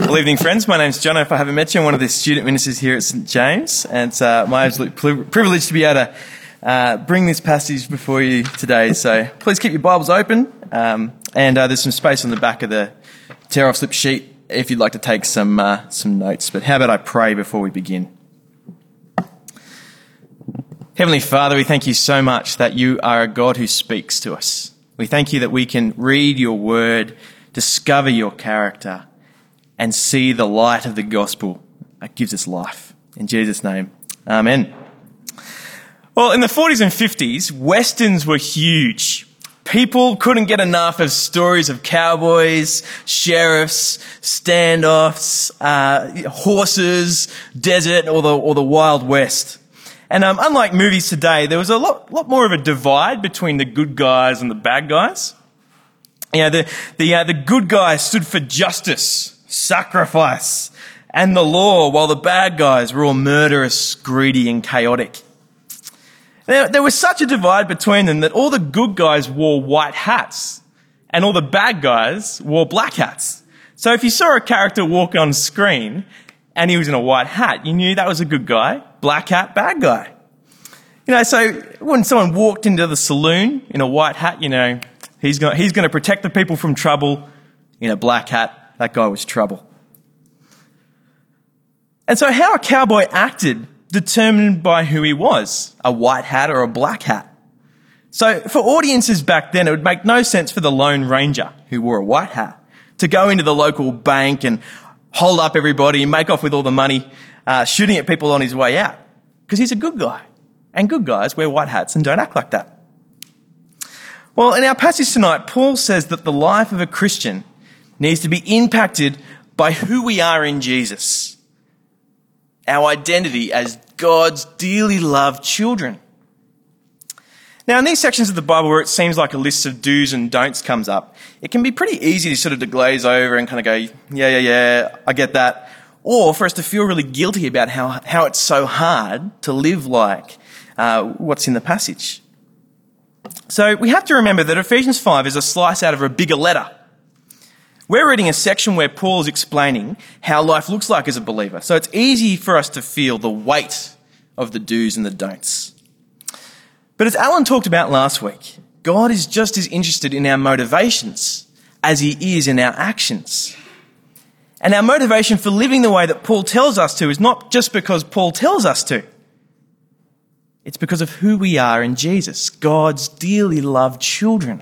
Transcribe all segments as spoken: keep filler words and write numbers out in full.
Well, evening, friends. My name's John. If I haven't met you, I'm one of the student ministers here at St James, and it's uh, my absolute privilege to be able to uh, bring this passage before you today. So please keep your Bibles open, um, and uh, there's some space on the back of the tear-off slip sheet if you'd like to take some uh, some notes. But how about I pray before we begin? Heavenly Father, we thank you so much that you are a God who speaks to us. We thank you that we can read your word, discover your character, and see the light of the gospel that gives us life. In Jesus' name, amen. Well, in the forties and fifties, westerns were huge. People couldn't get enough of stories of cowboys, sheriffs, standoffs, uh, horses, desert, or the, or the Wild West. And um, unlike movies today, there was a lot, lot more of a divide between the good guys and the bad guys. You know, the the uh, the good guys stood for justice, sacrifice, and the law, while the bad guys were all murderous, greedy, and chaotic. Now, there was such a divide between them that all the good guys wore white hats, and all the bad guys wore black hats. So if you saw a character walk on screen and he was in a white hat, you knew that was a good guy. Black hat, bad guy. You know, so when someone walked into the saloon in a white hat, you know, he's going he's going to protect the people from trouble. In a black hat, that guy was trouble. And so how a cowboy acted determined by who he was, a white hat or a black hat. So for audiences back then, it would make no sense for the Lone Ranger, who wore a white hat, to go into the local bank and hold up everybody and make off with all the money, uh, shooting at people on his way out. Because he's a good guy. And good guys wear white hats and don't act like that. Well, in our passage tonight, Paul says that the life of a Christian needs to be impacted by who we are in Jesus. Our identity as God's dearly loved children. Now, in these sections of the Bible where it seems like a list of do's and don'ts comes up, it can be pretty easy to sort of to glaze over and kind of go, yeah, yeah, yeah, I get that. Or for us to feel really guilty about how, how it's so hard to live like uh, what's in the passage. So we have to remember that Ephesians five is a slice out of a bigger letter. We're reading a section where Paul is explaining how life looks like as a believer. So it's easy for us to feel the weight of the do's and the don'ts. But as Alan talked about last week, God is just as interested in our motivations as he is in our actions. And our motivation for living the way that Paul tells us to is not just because Paul tells us to. It's because of who we are in Jesus, God's dearly loved children.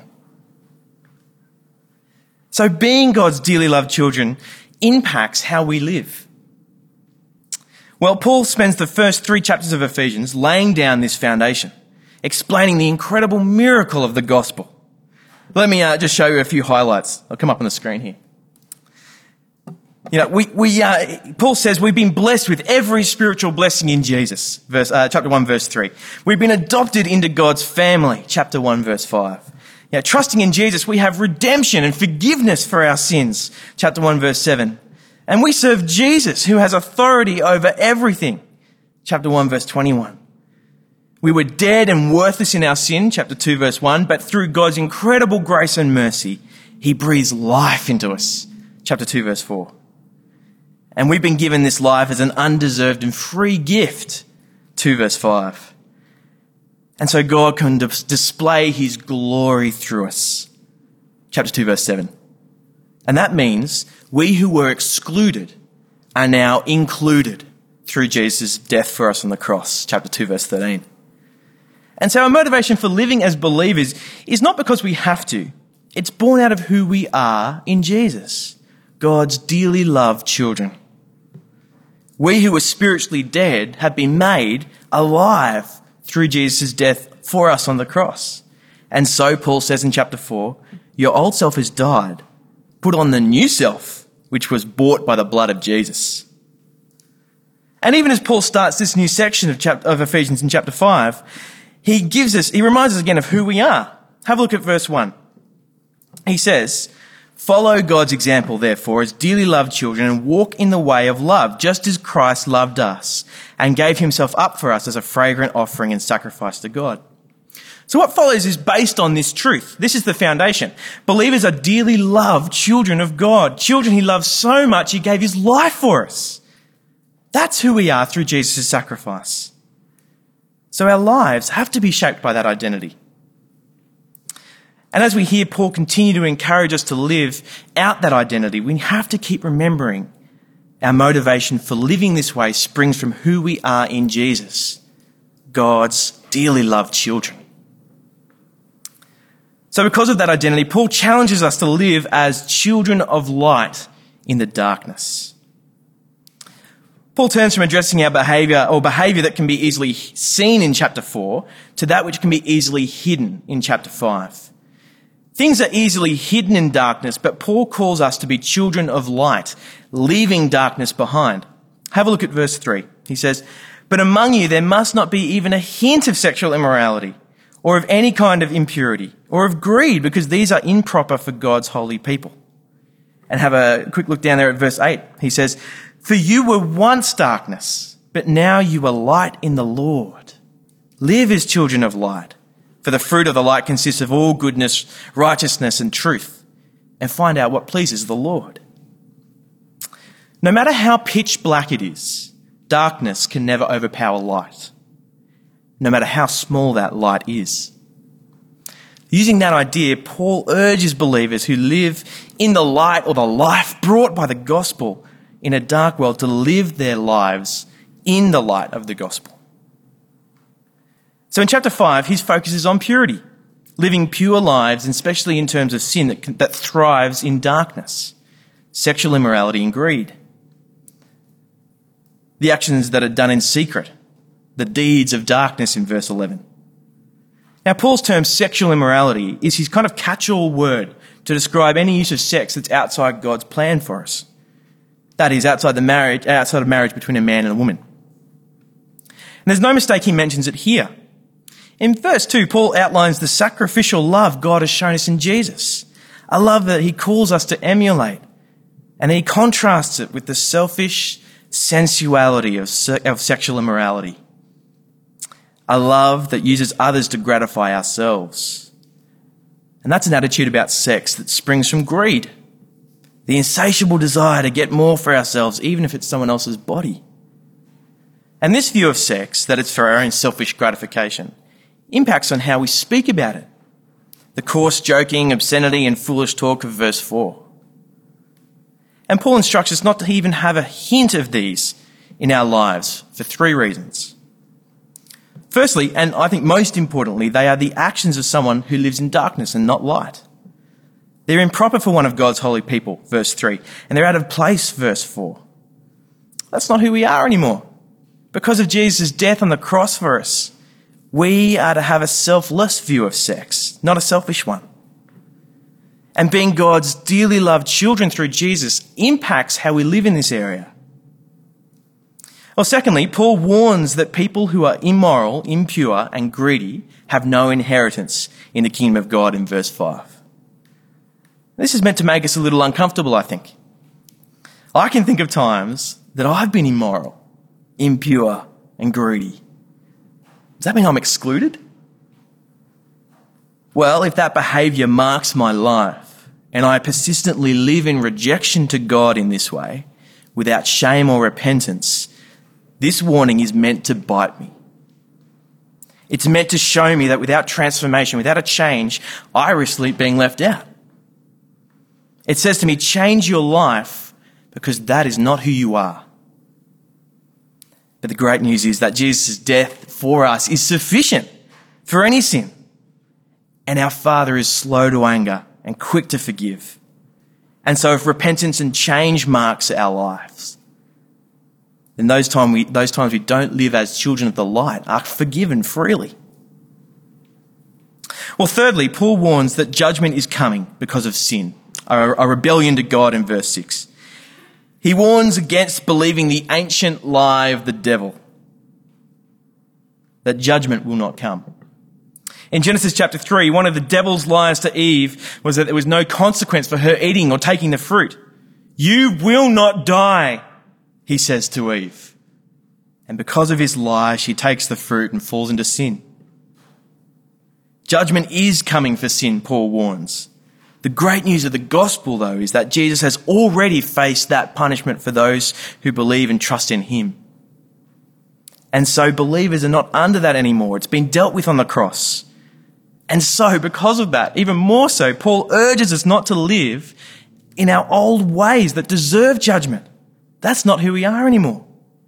So being God's dearly loved children impacts how we live. Well, Paul spends the first three chapters of Ephesians laying down this foundation, explaining the incredible miracle of the gospel. Let me uh, just show you a few highlights. They'll come up on the screen here. You know, we, we, uh, Paul says we've been blessed with every spiritual blessing in Jesus, verse, uh, chapter one, verse three. We've been adopted into God's family, chapter one, verse five. You know, trusting in Jesus, we have redemption and forgiveness for our sins, chapter one, verse seven. And we serve Jesus, who has authority over everything, chapter one, verse twenty-one. We were dead and worthless in our sin, chapter two, verse one, but through God's incredible grace and mercy, he breathes life into us, chapter two, verse four. And we've been given this life as an undeserved and free gift, two verse five. And so God can dis- display his glory through us, chapter two verse seven. And that means we who were excluded are now included through Jesus' death for us on the cross, chapter two verse thirteen. And so our motivation for living as believers is not because we have to. It's born out of who we are in Jesus, God's dearly loved children. We who were spiritually dead have been made alive through Jesus' death for us on the cross. And so Paul says in chapter four, your old self has died. Put on the new self, which was bought by the blood of Jesus. And even as Paul starts this new section of, chapter, of Ephesians in chapter five, he gives us, he reminds us again of who we are. Have a look at verse one. He says, follow God's example, therefore, as dearly loved children, and walk in the way of love, just as Christ loved us and gave himself up for us as a fragrant offering and sacrifice to God. So what follows is based on this truth. This is the foundation. Believers are dearly loved children of God, children he loves so much he gave his life for us. That's who we are through Jesus' sacrifice. So our lives have to be shaped by that identity. And as we hear Paul continue to encourage us to live out that identity, we have to keep remembering our motivation for living this way springs from who we are in Jesus, God's dearly loved children. So because of that identity, Paul challenges us to live as children of light in the darkness. Paul turns from addressing our behaviour or behaviour that can be easily seen in chapter four to that which can be easily hidden in chapter five. Things are easily hidden in darkness, but Paul calls us to be children of light, leaving darkness behind. Have a look at verse three. He says, "But among you there must not be even a hint of sexual immorality, or of any kind of impurity, or of greed, because these are improper for God's holy people." And have a quick look down there at verse eight. He says, "For you were once darkness, but now you are light in the Lord. Live as children of light. For the fruit of the light consists of all goodness, righteousness, and truth. And find out what pleases the Lord." No matter how pitch black it is, darkness can never overpower light, no matter how small that light is. Using that idea, Paul urges believers who live in the light or the life brought by the gospel in a dark world to live their lives in the light of the gospel. So in chapter five, his focus is on purity, living pure lives, and especially in terms of sin that, can, that thrives in darkness, sexual immorality and greed. The actions that are done in secret, the deeds of darkness in verse eleven. Now, Paul's term sexual immorality is his kind of catch-all word to describe any use of sex that's outside God's plan for us. That is, outside the marriage, outside of marriage between a man and a woman. And there's no mistake he mentions it here. In verse two, Paul outlines the sacrificial love God has shown us in Jesus, a love that he calls us to emulate, and then he contrasts it with the selfish sensuality of, se- of sexual immorality. A love that uses others to gratify ourselves. And that's an attitude about sex that springs from greed, the insatiable desire to get more for ourselves, even if it's someone else's body. And this view of sex, that it's for our own selfish gratification, impacts on how we speak about it. The coarse joking, obscenity, and foolish talk of verse four. And Paul instructs us not to even have a hint of these in our lives for three reasons. Firstly, and I think most importantly, they are the actions of someone who lives in darkness and not light. They're improper for one of God's holy people, verse three, and they're out of place, verse four. That's not who we are anymore. Because of Jesus' death on the cross for us, we are to have a selfless view of sex, not a selfish one. And being God's dearly loved children through Jesus impacts how we live in this area. Well, secondly, Paul warns that people who are immoral, impure, and greedy have no inheritance in the kingdom of God in verse five. This is meant to make us a little uncomfortable, I think. I can think of times that I've been immoral, impure, and greedy. Does that mean I'm excluded? Well, if that behaviour marks my life and I persistently live in rejection to God in this way, without shame or repentance, this warning is meant to bite me. It's meant to show me that without transformation, without a change, I risk being left out. It says to me, change your life because that is not who you are. But the great news is that Jesus' death for us is sufficient for any sin. And our Father is slow to anger and quick to forgive. And so if repentance and change marks our lives, then those, time we, those times we don't live as children of the light are forgiven freely. Well, thirdly, Paul warns that judgment is coming because of sin, a, a rebellion to God in verse six. He warns against believing the ancient lie of the devil, that judgment will not come. In Genesis chapter three, one of the devil's lies to Eve was that there was no consequence for her eating or taking the fruit. You will not die, he says to Eve. And because of his lie, she takes the fruit and falls into sin. Judgment is coming for sin, Paul warns. The great news of the gospel, though, is that Jesus has already faced that punishment for those who believe and trust in him. And so believers are not under that anymore. It's been dealt with on the cross. And so, because of that, even more so, Paul urges us not to live in our old ways that deserve judgment. That's not who we are anymore.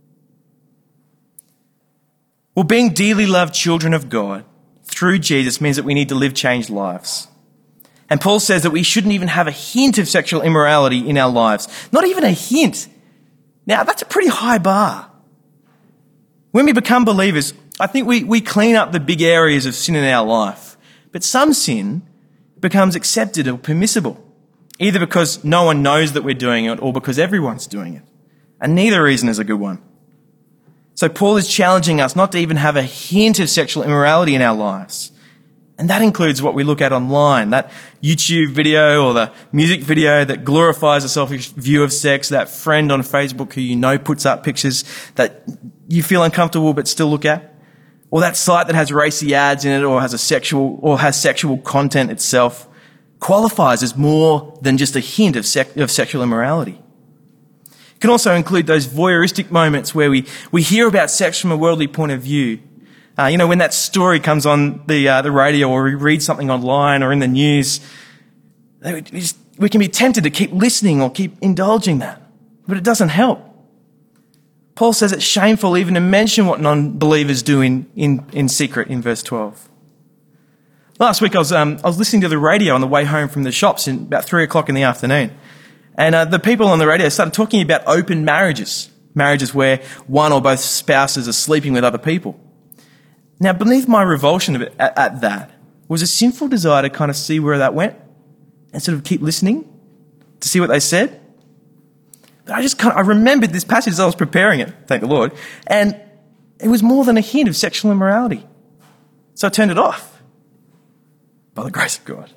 Well, being dearly loved children of God through Jesus means that we need to live changed lives. And Paul says that we shouldn't even have a hint of sexual immorality in our lives. Not even a hint. Now, that's a pretty high bar. When we become believers, I think we, we clean up the big areas of sin in our life. But some sin becomes accepted or permissible, either because no one knows that we're doing it or because everyone's doing it. And neither reason is a good one. So Paul is challenging us not to even have a hint of sexual immorality in our lives. And that includes what we look at online, that YouTube video or the music video that glorifies a selfish view of sex, that friend on Facebook who you know puts up pictures that you feel uncomfortable but still look at, or that site that has racy ads in it or has a sexual or has sexual content itself, qualifies as more than just a hint of, sec- of sexual immorality. It can also include those voyeuristic moments where we, we hear about sex from a worldly point of view. Uh, you know, when that story comes on the uh, the radio or we read something online or in the news, we, just, we can be tempted to keep listening or keep indulging that. But it doesn't help. Paul says it's shameful even to mention what non-believers do in, in, in secret in verse twelve. Last week I was um, I was listening to the radio on the way home from the shops in about three o'clock in the afternoon. And uh, the people on the radio started talking about open marriages, marriages where one or both spouses are sleeping with other people. Now, beneath my revulsion at, at that was a sinful desire to kind of see where that went and sort of keep listening to see what they said. But I just kind of, I remembered this passage as I was preparing it, thank the Lord, and it was more than a hint of sexual immorality. So I turned it off by the grace of God.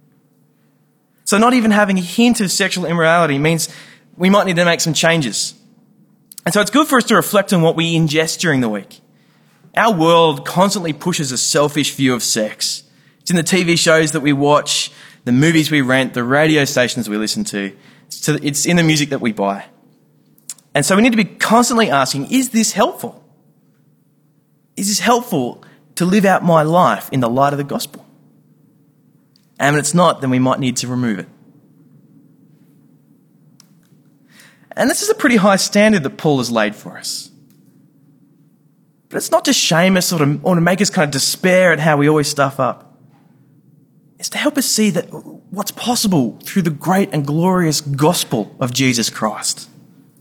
So not even having a hint of sexual immorality means we might need to make some changes. And so it's good for us to reflect on what we ingest during the week. Our world constantly pushes a selfish view of sex. It's in the T V shows that we watch, the movies we rent, the radio stations we listen to. It's in the music that we buy. And so we need to be constantly asking, is this helpful? Is this helpful to live out my life in the light of the gospel? And if it's not, then we might need to remove it. And this is a pretty high standard that Paul has laid for us. But it's not to shame us or to, or to make us kind of despair at how we always stuff up. It's to help us see that what's possible through the great and glorious gospel of Jesus Christ.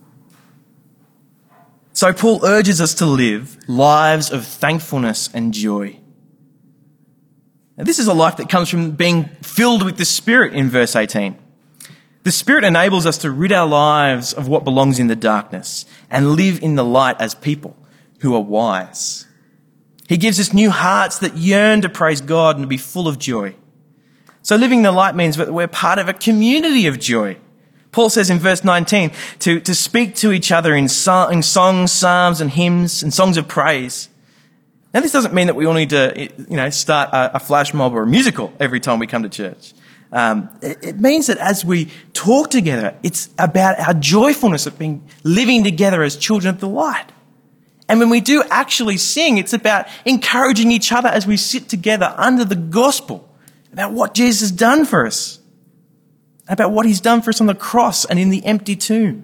So Paul urges us to live lives of thankfulness and joy. Now, this is a life that comes from being filled with the Spirit in verse eighteen. The Spirit enables us to rid our lives of what belongs in the darkness and live in the light as people who are wise. He gives us new hearts that yearn to praise God and to be full of joy. So living the light means that we're part of a community of joy. Paul says in verse nineteen to, to speak to each other in, song, in songs, psalms and hymns and songs of praise. Now, this doesn't mean that we all need to, you know, start a, a flash mob or a musical every time we come to church. Um, it, it means that as we talk together, it's about our joyfulness of being living together as children of the light. And when we do actually sing, it's about encouraging each other as we sit together under the gospel about what Jesus has done for us, about what he's done for us on the cross and in the empty tomb.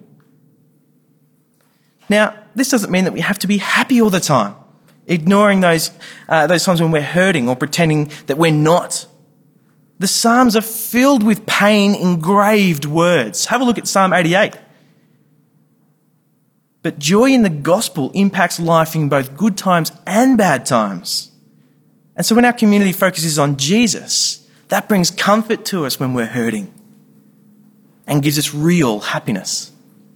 Now, this doesn't mean that we have to be happy all the time, ignoring those uh, those times when we're hurting or pretending that we're not. The Psalms are filled with pain engraved words. Have a look at Psalm eighty-eight. But joy in the gospel impacts life in both good times and bad times. And so when our community focuses on Jesus, that brings comfort to us when we're hurting and gives us real happiness.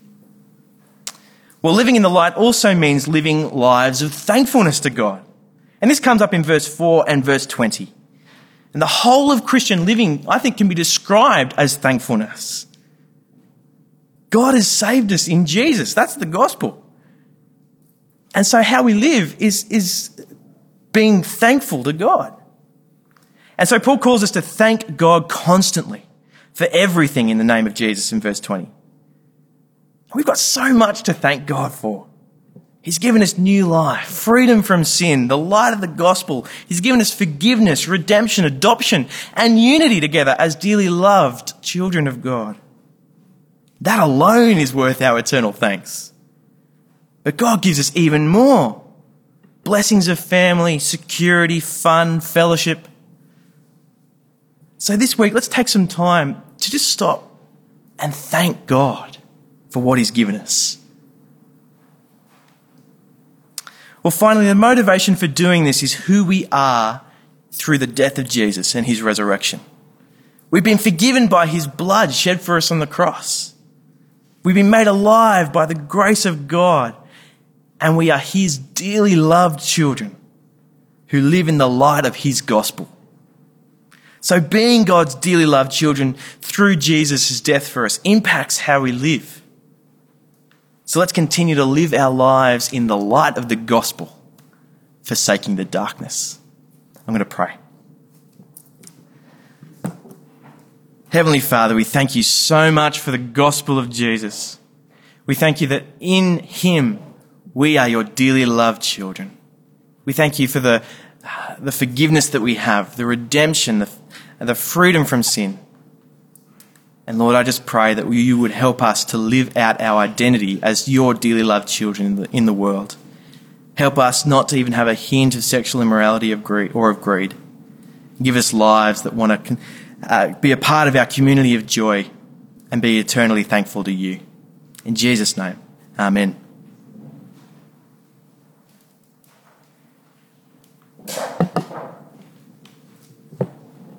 Well, living in the light also means living lives of thankfulness to God. And this comes up in verse four and verse twenty. And the whole of Christian living, I think, can be described as thankfulness. God has saved us in Jesus. That's the gospel. And so how we live is, is being thankful to God. And so Paul calls us to thank God constantly for everything in the name of Jesus in verse twenty. We've got so much to thank God for. He's given us new life, freedom from sin, the light of the gospel. He's given us forgiveness, redemption, adoption, and unity together as dearly loved children of God. That alone is worth our eternal thanks. But God gives us even more. Blessings of family, security, fun, fellowship. So this week, let's take some time to just stop and thank God for what he's given us. Well, finally, the motivation for doing this is who we are through the death of Jesus and his resurrection. We've been forgiven by his blood shed for us on the cross. We've been made alive by the grace of God, and we are his dearly loved children who live in the light of his gospel. So being God's dearly loved children through Jesus' death for us impacts how we live. So let's continue to live our lives in the light of the gospel, forsaking the darkness. I'm going to pray. Heavenly Father, we thank you so much for the gospel of Jesus. We thank you that in him we are your dearly loved children. We thank you for the, the forgiveness that we have, the redemption, the, the freedom from sin. And Lord, I just pray that you would help us to live out our identity as your dearly loved children in the, in the world. Help us not to even have a hint of sexual immorality of greed, or of greed. Give us lives that want to uh, be a part of our community of joy and be eternally thankful to you. In Jesus' name, amen.